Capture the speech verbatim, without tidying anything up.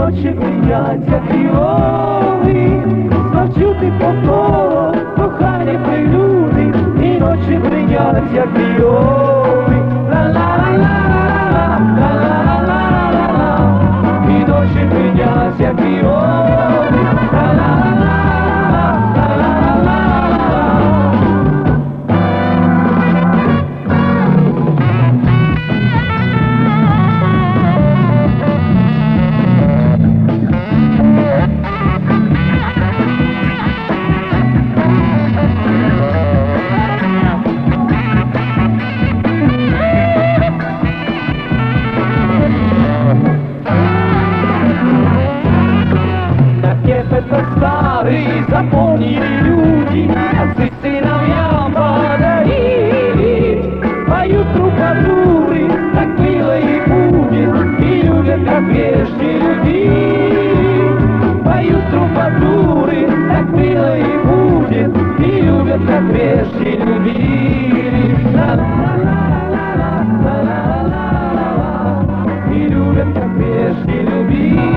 ночі бринять, як віоли, знов чути повторно кохання прелюди, і ночі бринять, як віоли, ла-ла-ла-ла-ла-ла, ла-ла-ла-ла-ла-ла, і ночі бринять, як віоли, ла-ла-ла-ла-ла-ла, ла-ла-ла-ла-ла. Старые запомнили люди, отцы сыновьям подарили. Поют трубадуры, так было и будет, и любят, как прежде любили. Поют трубадуры, так было и будет, и любят, как прежде любили. Ла-ла-ла-ла-ла-ла-ла-ла-ла-ла, и любят, как прежде любили.